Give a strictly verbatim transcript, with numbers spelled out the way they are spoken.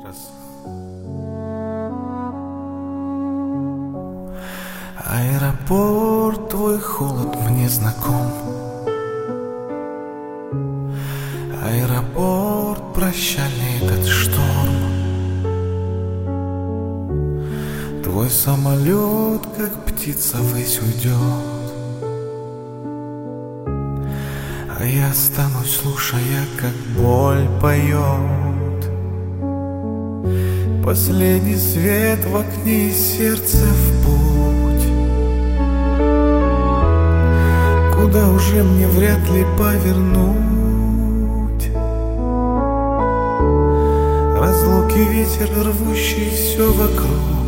Раз. Аэропорт, твой холод мне знаком. Аэропорт, прощальный этот шторм. Твой самолет, как птица, ввысь уйдет, а я останусь, слушая, как боль поет. Последний свет в окне и сердце в путь, куда уже мне вряд ли повернуть. Разлуки ветер, рвущий все вокруг,